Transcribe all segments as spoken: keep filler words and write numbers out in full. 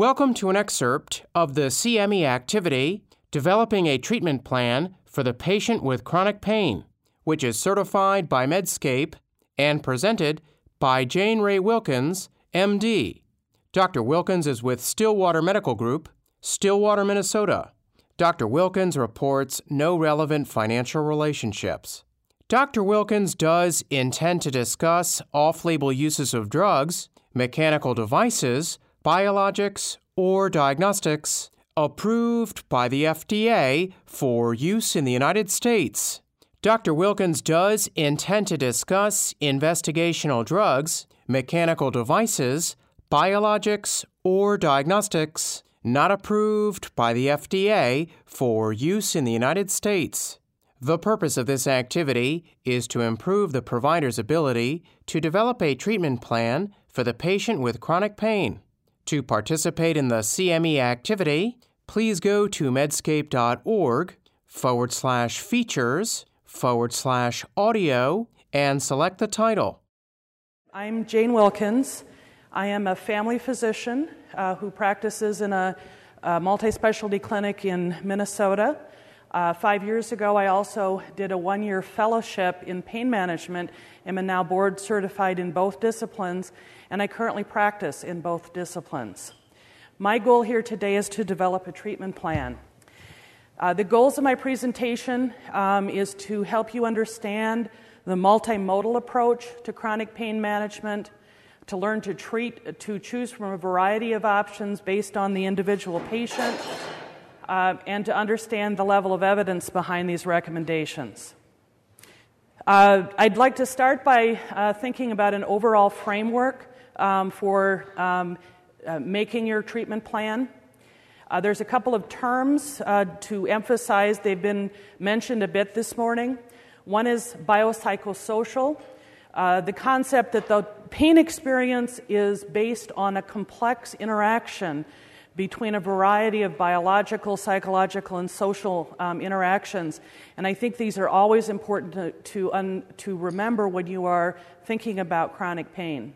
Welcome to an excerpt of the C M E activity, Developing a Treatment Plan for the Patient with Chronic Pain, which is certified by Medscape and presented by Jane Ray Wilkins, M D. Doctor Wilkins is with Stillwater Medical Group, Stillwater, Minnesota. Doctor Wilkins reports no relevant financial relationships. Doctor Wilkins does intend to discuss off-label uses of drugs, mechanical devices, biologics, or diagnostics approved by the F D A for use in the United States. Doctor Wilkins does intend to discuss investigational drugs, mechanical devices, biologics, or diagnostics not approved by the F D A for use in the United States. The purpose of this activity is to improve the provider's ability to develop a treatment plan for the patient with chronic pain. To participate in the C M E activity, please go to medscape.org forward slash features forward slash audio and select the title. I'm Jane Wilkins. I am a family physician uh, who practices in a, a multi-specialty clinic in Minnesota. Uh, five years ago, I also did a one-year fellowship in pain management and am now board certified in both disciplines, and I currently practice in both disciplines. My goal here today is to develop a treatment plan. Uh, the goals of my presentation um, is to help you understand the multimodal approach to chronic pain management, to learn to treat, to choose from a variety of options based on the individual patient, uh, and to understand the level of evidence behind these recommendations. Uh, I'd like to start by uh, thinking about an overall framework um, for um, uh, making your treatment plan. Uh, there's a couple of terms uh, to emphasize. They've been mentioned a bit this morning. One is biopsychosocial, uh, the concept that the pain experience is based on a complex interaction between a variety of biological, psychological, and social um, interactions. And I think these are always important to, to, un, to remember when you are thinking about chronic pain.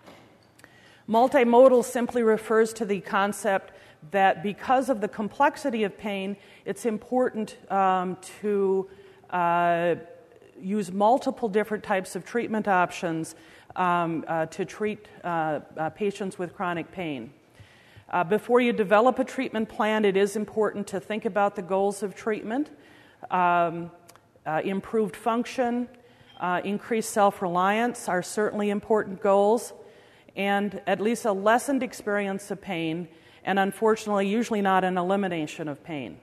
Multimodal simply refers to the concept that because of the complexity of pain, it's important um, to uh, use multiple different types of treatment options um, uh, to treat uh, uh, patients with chronic pain. Uh, before you develop a treatment plan, it is important to think about the goals of treatment. Um, uh, improved function, uh, increased self-reliance are certainly important goals, and at least a lessened experience of pain, and unfortunately, usually not an elimination of pain.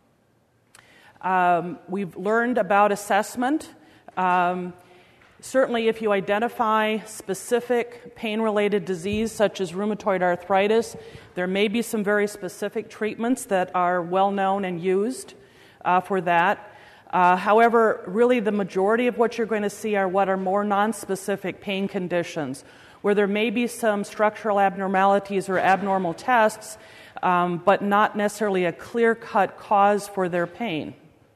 Um, we've learned about assessment. Um, certainly, if you identify specific pain-related disease, such as rheumatoid arthritis, there may be some very specific treatments that are well-known and used uh, for that. Uh, however, really the majority of what you're going to see are what are more non-specific pain conditions, where there may be some structural abnormalities or abnormal tests, um, but not necessarily a clear-cut cause for their pain.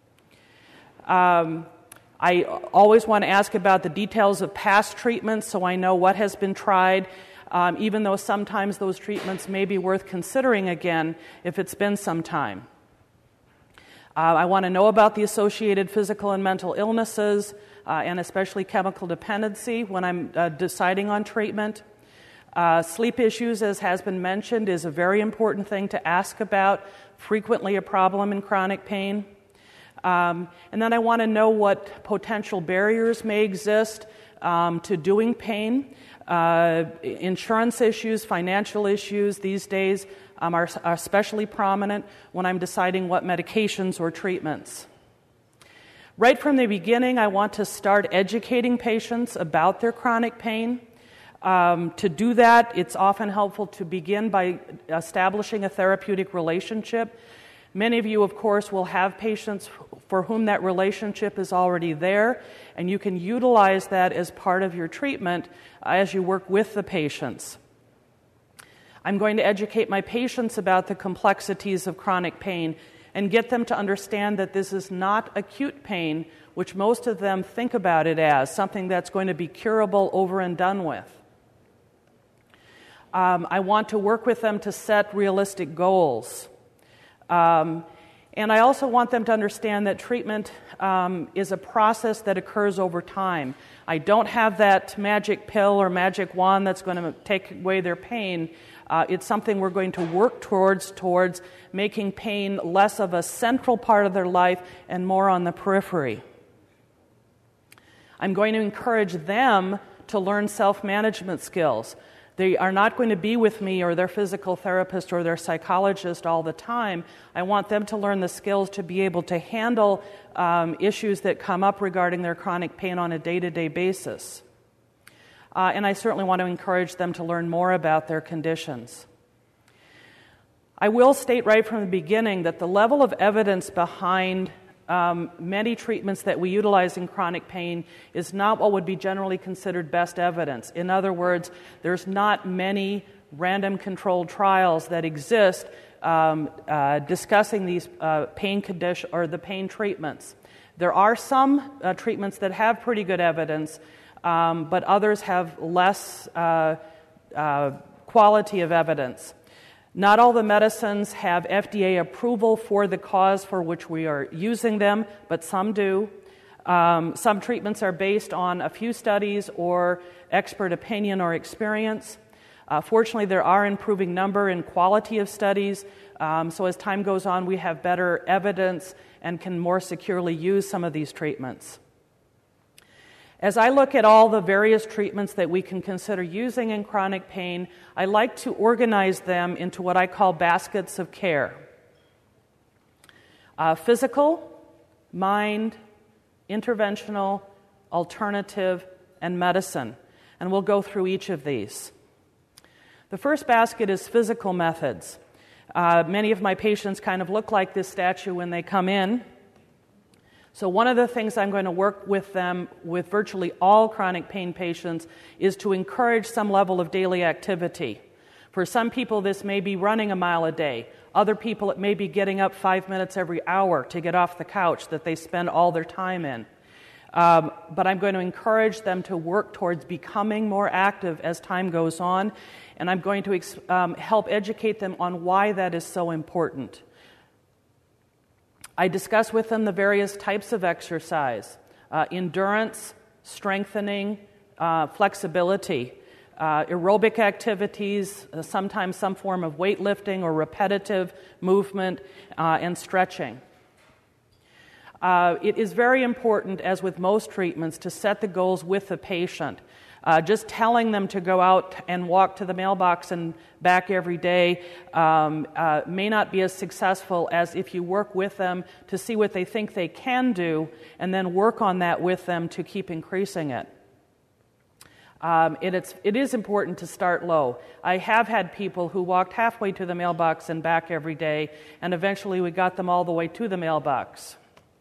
Um, I always want to ask about the details of past treatments so I know what has been tried, um, even though sometimes those treatments may be worth considering again if it's been some time. Uh, I want to know about the associated physical and mental illnesses, uh, and especially chemical dependency when I'm uh, deciding on treatment. Uh, sleep issues, as has been mentioned, is a very important thing to ask about, frequently a problem in chronic pain. Um, and then I want to know what potential barriers may exist um, to doing pain. Uh, insurance issues, financial issues these days um, are, are especially prominent when I'm deciding what medications or treatments. Right from the beginning, I want to start educating patients about their chronic pain. Um, to do that, it's often helpful to begin by establishing a therapeutic relationship. Many of you, of course, will have patients for whom that relationship is already there, and you can utilize that as part of your treatment as you work with the patients. I'm going to educate my patients about the complexities of chronic pain and get them to understand that this is not acute pain, which most of them think about it as, something that's going to be curable, over and done with. Um, I want to work with them to set realistic goals. Um, and I also want them to understand that treatment um, is a process that occurs over time. I don't have that magic pill or magic wand that's going to take away their pain. Uh, it's something we're going to work towards, towards making pain less of a central part of their life and more on the periphery. I'm going to encourage them to learn self-management skills. They are not going to be with me or their physical therapist or their psychologist all the time. I want them to learn the skills to be able to handle um, issues that come up regarding their chronic pain on a day-to-day basis. Uh, and I certainly want to encourage them to learn more about their conditions. I will state right from the beginning that the level of evidence behind Um, many treatments that we utilize in chronic pain is not what would be generally considered best evidence. In other words, there's not many random controlled trials that exist um, uh, discussing these uh, pain condition or the pain treatments. There are some uh, treatments that have pretty good evidence, um, but others have less uh, uh, quality of evidence. Not all the medicines have F D A approval for the cause for which we are using them, but some do. Um, some treatments are based on a few studies or expert opinion or experience. Uh, fortunately, there are improving number and quality of studies, um, so as time goes on, we have better evidence and can more securely use some of these treatments. As I look at all the various treatments that we can consider using in chronic pain, I like to organize them into what I call baskets of care. Uh, physical, mind, interventional, alternative, and medicine. And we'll go through each of these. The first basket is physical methods. Uh, many of my patients kind of look like this statue when they come in. So one of the things I'm going to work with them, with virtually all chronic pain patients, is to encourage some level of daily activity. For some people, this may be running a mile a day. Other people, it may be getting up five minutes every hour to get off the couch that they spend all their time in. Um, but I'm going to encourage them to work towards becoming more active as time goes on, and I'm going to ex- um, help educate them on why that is so important. I discuss with them the various types of exercise, uh, endurance, strengthening, uh, flexibility, uh, aerobic activities, uh, sometimes some form of weightlifting or repetitive movement, uh, and stretching. Uh, it is very important, as with most treatments, to set the goals with the patient. Uh, just telling them to go out and walk to the mailbox and back every day um, uh, may not be as successful as if you work with them to see what they think they can do and then work on that with them to keep increasing it. Um, it, it's, it is important to start low. I have had people who walked halfway to the mailbox and back every day, and eventually we got them all the way to the mailbox.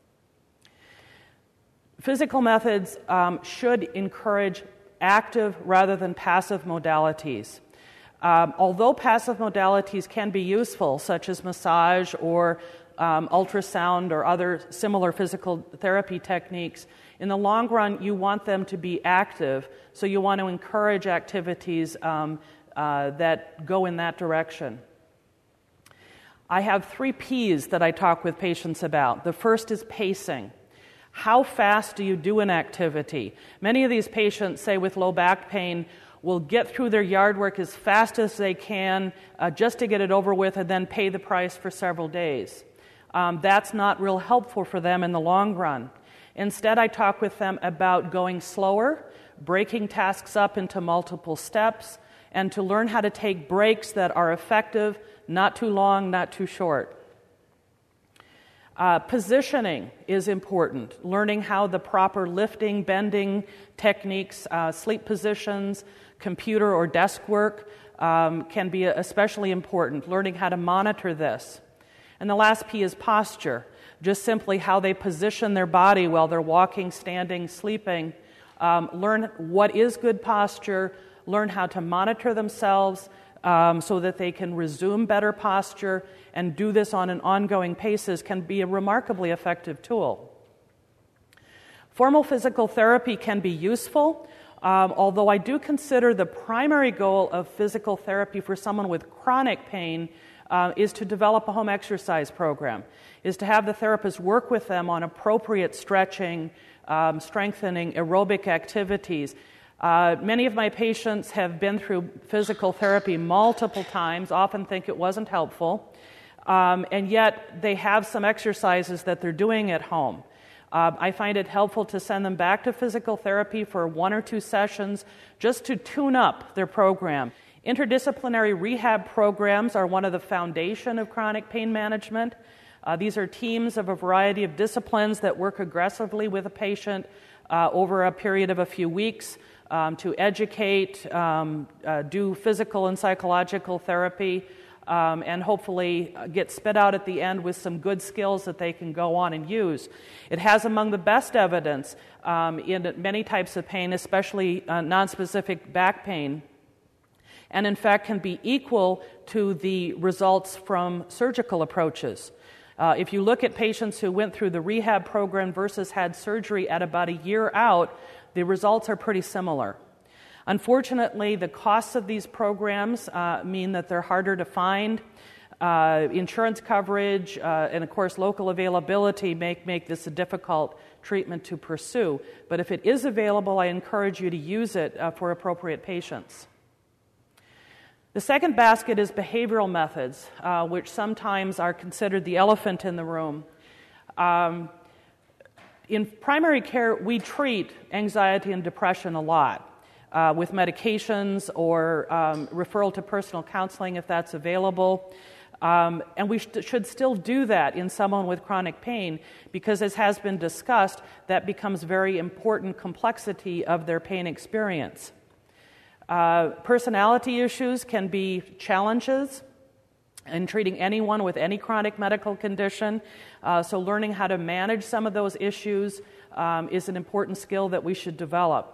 Physical methods um, should encourage active rather than passive modalities. Um, although passive modalities can be useful, such as massage or um, ultrasound or other similar physical therapy techniques, in the long run you want them to be active, so you want to encourage activities um, uh, that go in that direction. I have three P's that I talk with patients about. The first is pacing. How fast do you do an activity? Many of these patients, say with low back pain, will get through their yard work as fast as they can uh, just to get it over with and then pay the price for several days. Um, that's not real helpful for them in the long run. Instead, I talk with them about going slower, breaking tasks up into multiple steps, and to learn how to take breaks that are effective, not too long, not too short. Uh, positioning is important. Learning how the proper lifting, bending techniques, uh, sleep positions, computer or desk work um, can be especially important. Learning how to monitor this. And the last P is posture. Just simply how they position their body while they're walking, standing, sleeping. Um, learn what is good posture. Learn how to monitor themselves um, so that they can resume better posture, and do this on an ongoing basis can be a remarkably effective tool. Formal physical therapy can be useful, Um, although I do consider the primary goal of physical therapy for someone with chronic pain uh, is to develop a home exercise program, is to have the therapist work with them on appropriate stretching, um, strengthening, aerobic activities. Uh, many of my patients have been through physical therapy multiple times, often think it wasn't helpful, um, and yet they have some exercises that they're doing at home. Uh, I find it helpful to send them back to physical therapy for one or two sessions just to tune up their program. Interdisciplinary rehab programs are one of the foundation of chronic pain management. Uh, these are teams of a variety of disciplines that work aggressively with a patient uh, over a period of a few weeks um, to educate, um, uh, do physical and psychological therapy, Um, and hopefully get spit out at the end with some good skills that they can go on and use. It has among the best evidence um, in many types of pain, especially uh, nonspecific back pain, and in fact can be equal to the results from surgical approaches. Uh, if you look at patients who went through the rehab program versus had surgery at about a year out, the results are pretty similar. Unfortunately, the costs of these programs uh, mean that they're harder to find. Uh, insurance coverage uh, and, of course, local availability make, make this a difficult treatment to pursue. But if it is available, I encourage you to use it uh, for appropriate patients. The second basket is behavioral methods, uh, which sometimes are considered the elephant in the room. Um, in primary care, we treat anxiety and depression a lot. Uh, with medications or um, referral to personal counseling if that's available. Um, and we sh- should still do that in someone with chronic pain because, as has been discussed, that becomes very important complexity of their pain experience. Uh, personality issues can be challenges in treating anyone with any chronic medical condition. Uh, so learning how to manage some of those issues um, is an important skill that we should develop.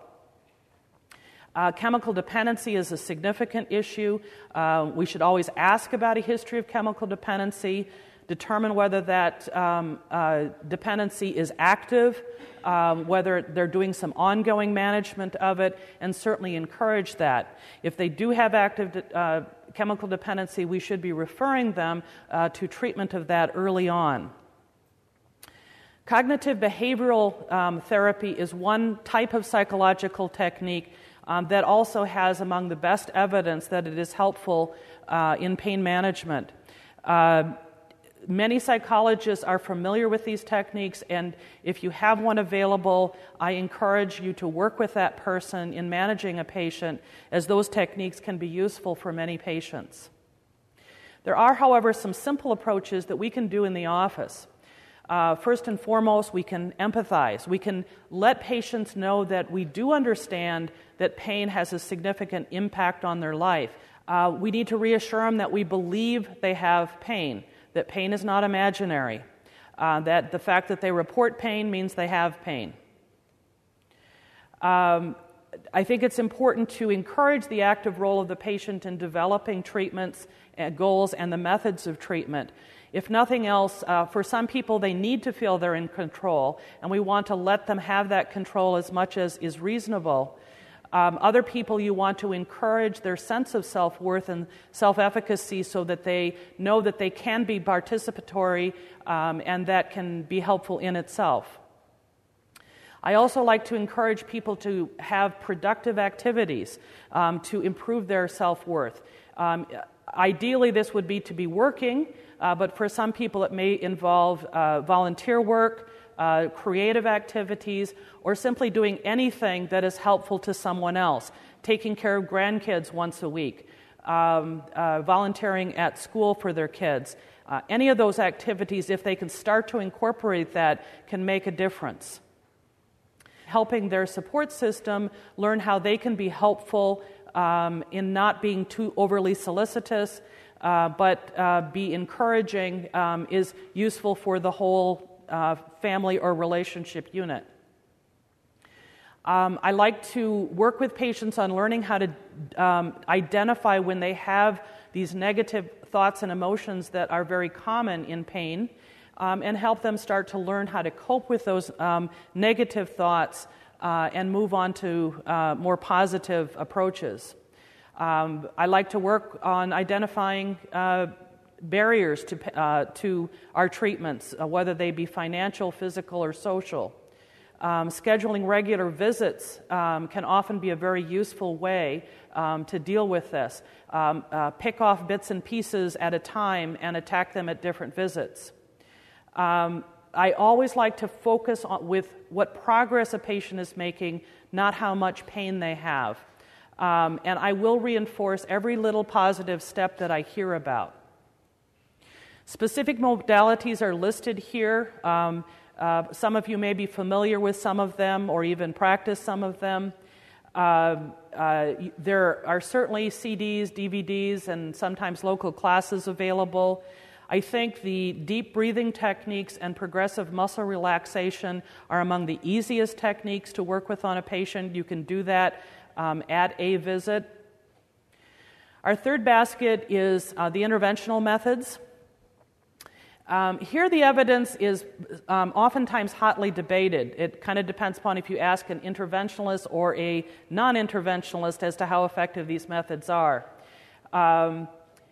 Uh, chemical dependency is a significant issue. Uh, we should always ask about a history of chemical dependency, determine whether that um, uh, dependency is active, um, whether they're doing some ongoing management of it, and certainly encourage that. If they do have active de- uh, chemical dependency, we should be referring them uh, to treatment of that early on. Cognitive behavioral um, therapy is one type of psychological technique Um, that also has among the best evidence that it is helpful uh, in pain management. Uh, many psychologists are familiar with these techniques, and if you have one available, I encourage you to work with that person in managing a patient, as those techniques can be useful for many patients. There are, however, some simple approaches that we can do in the office. Uh, first and foremost, we can empathize. We can let patients know that we do understand that pain has a significant impact on their life. Uh, we need to reassure them that we believe they have pain, that pain is not imaginary, uh, that the fact that they report pain means they have pain. Um, I think it's important to encourage the active role of the patient in developing treatments, uh, goals, and the methods of treatment. If nothing else, uh, for some people, they need to feel they're in control, and we want to let them have that control as much as is reasonable. Um, other people, you want to encourage their sense of self-worth and self-efficacy so that they know that they can be participatory um, and that can be helpful in itself. I also like to encourage people to have productive activities um, to improve their self-worth. Um, ideally, this would be to be working, Uh, but for some people it may involve uh, volunteer work, uh, creative activities, or simply doing anything that is helpful to someone else, taking care of grandkids once a week, um, uh, volunteering at school for their kids. Uh, any of those activities, if they can start to incorporate that, can make a difference. Helping their support system learn how they can be helpful um, in not being too overly solicitous, Uh, but uh, be encouraging um, is useful for the whole uh, family or relationship unit. Um, I like to work with patients on learning how to um, identify when they have these negative thoughts and emotions that are very common in pain, um, and help them start to learn how to cope with those um, negative thoughts uh, and move on to uh, more positive approaches. Um, I like to work on identifying uh, barriers to, uh, to our treatments, uh, whether they be financial, physical, or social. Um, scheduling regular visits um, can often be a very useful way um, to deal with this. Um, uh, pick off bits and pieces at a time and attack them at different visits. Um, I always like to focus on with what progress a patient is making, not how much pain they have. Um, and I will reinforce every little positive step that I hear about. Specific modalities are listed here. Um, uh, some of you may be familiar with some of them or even practice some of them. Uh, uh, there are certainly C Ds, D V Ds, and sometimes local classes available. I think the deep breathing techniques and progressive muscle relaxation are among the easiest techniques to work with on a patient. You can do that um, at a visit. Our third basket is uh, the interventional methods. Um, here the evidence is um, oftentimes hotly debated. It kind of depends upon if you ask an interventionalist or a non-interventionalist as to how effective these methods are. Um,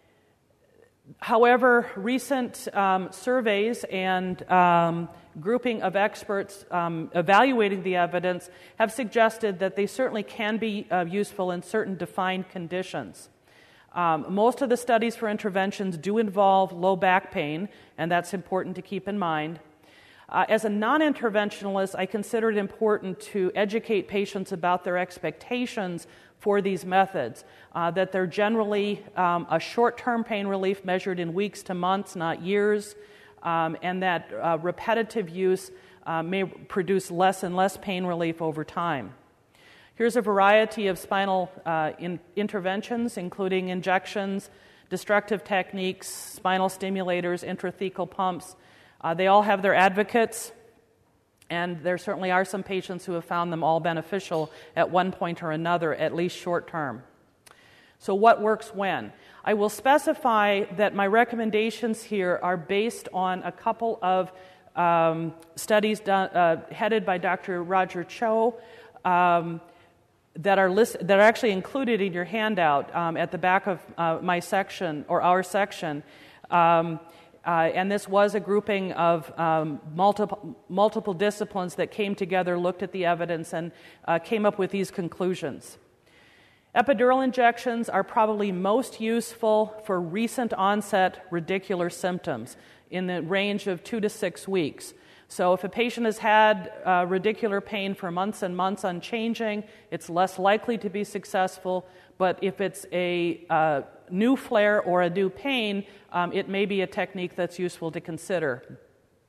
however, recent um, surveys and um, grouping of experts um, evaluating the evidence have suggested that they certainly can be uh, useful in certain defined conditions. Um, most of the studies for interventions do involve low back pain, and that's important to keep in mind. Uh, as a non-interventionalist, I consider it important to educate patients about their expectations for these methods, uh, that they're generally um, a short-term pain relief measured in weeks to months, not years, um, and that uh, repetitive use uh, may produce less and less pain relief over time. Here's a variety of spinal uh, in interventions, including injections, destructive techniques, spinal stimulators, intrathecal pumps. Uh, they all have their advocates, and there certainly are some patients who have found them all beneficial at one point or another, at least short term. So what works when? I will specify that my recommendations here are based on a couple of um, studies done, uh, headed by Doctor Roger Cho, um, that are list, that are actually included in your handout um, at the back of uh, my section or our section. Um, uh, and this was a grouping of um, multiple, multiple disciplines that came together, looked at the evidence, and uh, came up with these conclusions. Epidural injections are probably most useful for recent onset radicular symptoms in the range of two to six weeks. So if a patient has had uh, radicular pain for months and months unchanging, it's less likely to be successful. But if it's a uh, new flare or a new pain, um, it may be a technique that's useful to consider.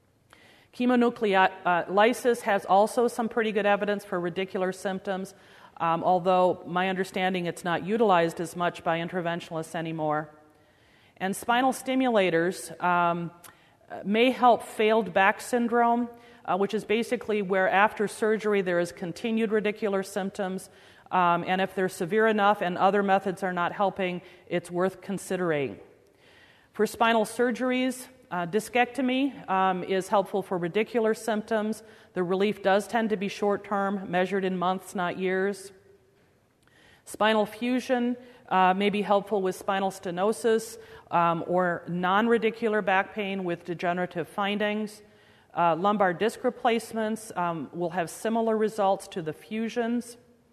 Chemonucleolysis has also some pretty good evidence for radicular symptoms, um, although my understanding it's not utilized as much by interventionalists anymore. And spinal stimulators um, may help failed back syndrome, uh, which is basically where after surgery there is continued radicular symptoms, um, and if they're severe enough and other methods are not helping, it's worth considering. For spinal surgeries, uh, discectomy um, is helpful for radicular symptoms. The relief does tend to be short-term, measured in months, not years. Spinal fusion uh, may be helpful with spinal stenosis um, or non-radicular back pain with degenerative findings. Uh, lumbar disc replacements um, will have similar results to the fusions.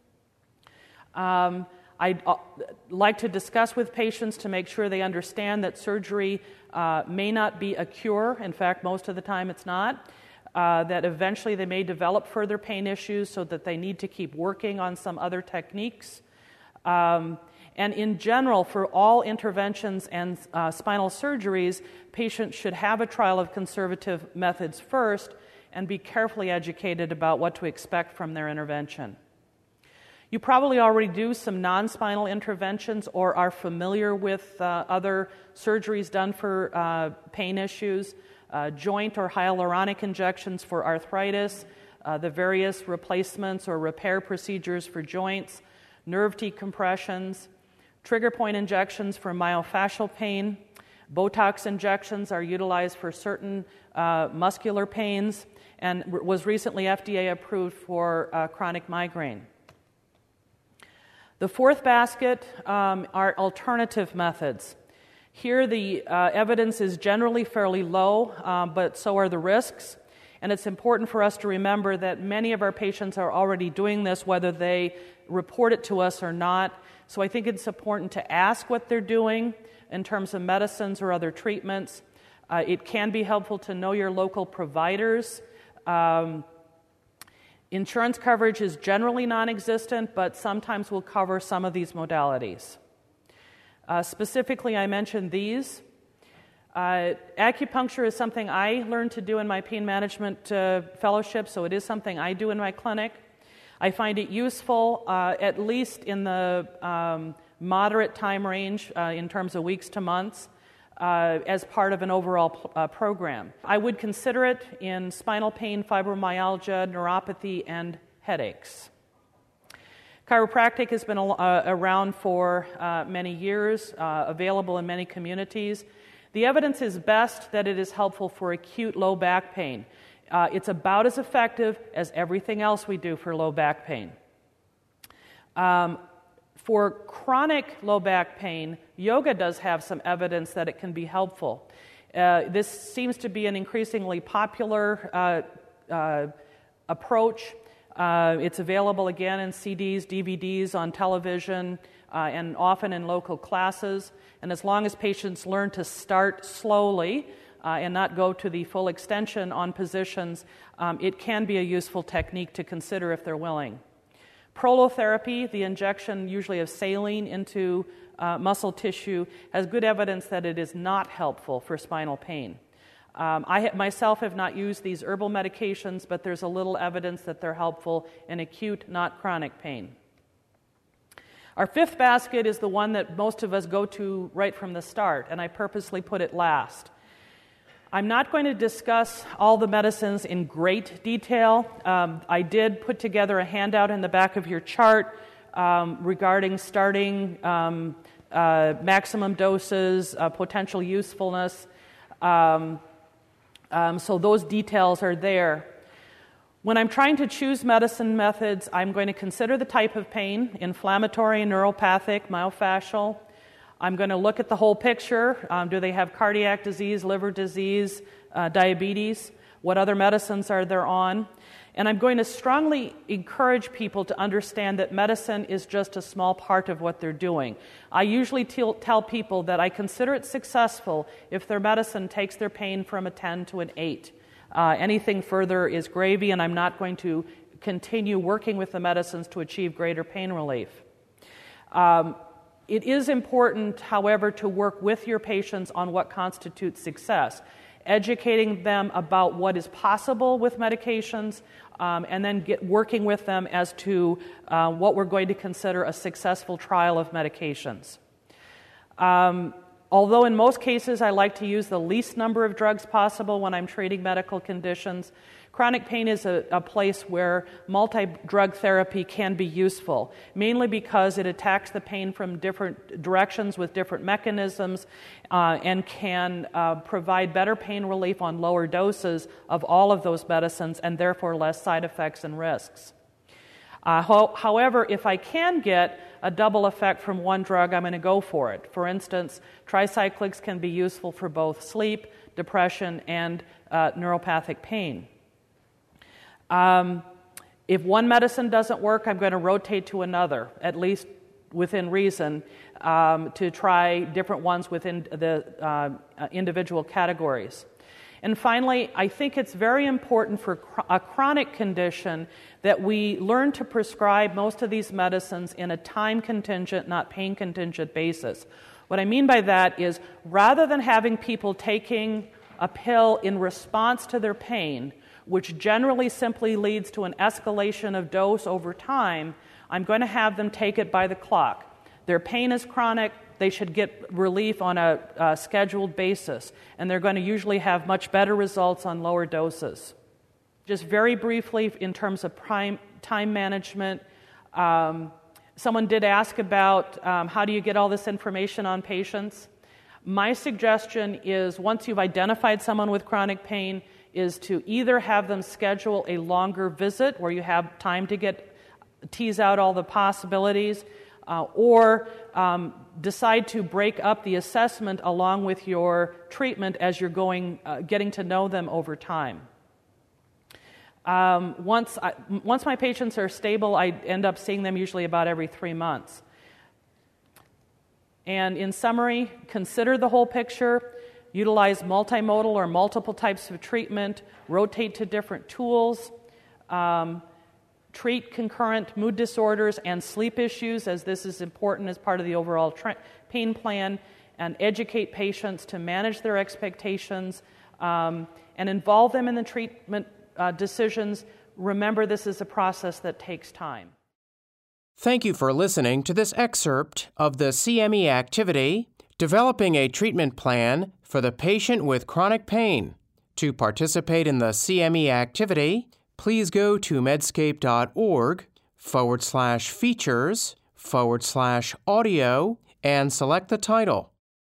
Um, I'd uh, like to discuss with patients to make sure they understand that surgery uh, may not be a cure. In fact, most of the time it's not. Uh, that eventually they may develop further pain issues so that they need to keep working on some other techniques. Um, and in general, for all interventions and uh, spinal surgeries, patients should have a trial of conservative methods first and be carefully educated about what to expect from their intervention. You probably already do some non-spinal interventions or are familiar with uh, other surgeries done for uh, pain issues, uh, joint or hyaluronic injections for arthritis, uh, the various replacements or repair procedures for joints, nerve decompressions, trigger point injections for myofascial pain, Botox injections are utilized for certain uh, muscular pains and was recently F D A approved for uh, chronic migraine. The fourth basket um, are alternative methods. Here the uh, evidence is generally fairly low, um, but so are the risks. And it's important for us to remember that many of our patients are already doing this, whether they report it to us or not. So I think it's important to ask what they're doing in terms of medicines or other treatments. Uh, it can be helpful to know your local providers. Um, insurance coverage is generally non-existent, but sometimes will cover some of these modalities. Uh, specifically, I mentioned these. Uh, acupuncture is something I learned to do in my pain management uh, fellowship, so it is something I do in my clinic. I find it useful, uh, at least in the um, moderate time range uh, in terms of weeks to months, uh, as part of an overall p- uh, program. I would consider it in spinal pain, fibromyalgia, neuropathy, and headaches. Chiropractic has been uh, around for uh, many years, uh, available in many communities. The evidence is best that it is helpful for acute low back pain. Uh, it's about as effective as everything else we do for low back pain. Um, for chronic low back pain, yoga does have some evidence that it can be helpful. Uh, this seems to be an increasingly popular uh, uh, approach. Uh, it's available again in C Ds, D V Ds, on television, uh, and often in local classes. And as long as patients learn to start slowly uh, and not go to the full extension on positions, um, it can be a useful technique to consider if they're willing. Prolotherapy, the injection usually of saline into uh, muscle tissue, has good evidence that it is not helpful for spinal pain. Um, I ha- myself have not used these herbal medications, but there's a little evidence that they're helpful in acute, not chronic pain. Our fifth basket is the one that most of us go to right from the start, and I purposely put it last. I'm not going to discuss all the medicines in great detail. Um, I did put together a handout in the back of your chart um, regarding starting um, uh, maximum doses, uh, potential usefulness. Um, Um, so those details are there. When I'm trying to choose medicine methods, I'm going to consider the type of pain, inflammatory, neuropathic, myofascial. I'm going to look at the whole picture. Um, do they have cardiac disease, liver disease, uh, diabetes? What other medicines are there on? And I'm going to strongly encourage people to understand that medicine is just a small part of what they're doing. I usually tell, tell people that I consider it successful if their medicine takes their pain from a ten to an eight. Uh, anything further is gravy, and I'm not going to continue working with the medicines to achieve greater pain relief. Um, it is important, however, to work with your patients on what constitutes success, educating them about what is possible with medications, um, and then get working with them as to uh, what we're going to consider a successful trial of medications. Um, although in most cases I like to use the least number of drugs possible when I'm treating medical conditions, chronic pain is a, a place where multi-drug therapy can be useful, mainly because it attacks the pain from different directions with different mechanisms uh, and can uh, provide better pain relief on lower doses of all of those medicines and therefore less side effects and risks. Uh, ho- however, if I can get a double effect from one drug, I'm going to go for it. For instance, tricyclics can be useful for both sleep, depression, and uh, neuropathic pain. Um, if one medicine doesn't work, I'm going to rotate to another, at least within reason, um, to try different ones within the uh, individual categories. And finally, I think it's very important for a chronic condition that we learn to prescribe most of these medicines in a time-contingent, not pain-contingent basis. What I mean by that is, rather than having people taking a pill in response to their pain, which generally simply leads to an escalation of dose over time, I'm going to have them take it by the clock. Their pain is chronic, they should get relief on a, a scheduled basis, and they're going to usually have much better results on lower doses. Just very briefly, in terms of prime, time management, um, someone did ask about um, how do you get all this information on patients. My suggestion is, once you've identified someone with chronic pain, is to either have them schedule a longer visit where you have time to get tease out all the possibilities, uh, or um, decide to break up the assessment along with your treatment as you're going, uh, getting to know them over time. Um, once, I, once my patients are stable, I end up seeing them usually about every three months. And in summary, consider the whole picture, utilize multimodal or multiple types of treatment, rotate to different tools, um, treat concurrent mood disorders and sleep issues, as this is important as part of the overall tra- pain plan, and educate patients to manage their expectations, um, and involve them in the treatment uh, decisions. Remember, this is a process that takes time. Thank you for listening to this excerpt of the C M E activity, Developing a Treatment Plan for the Patient with Chronic Pain. To participate in the C M E activity, please go to medscape.org forward slash features forward slash audio and select the title.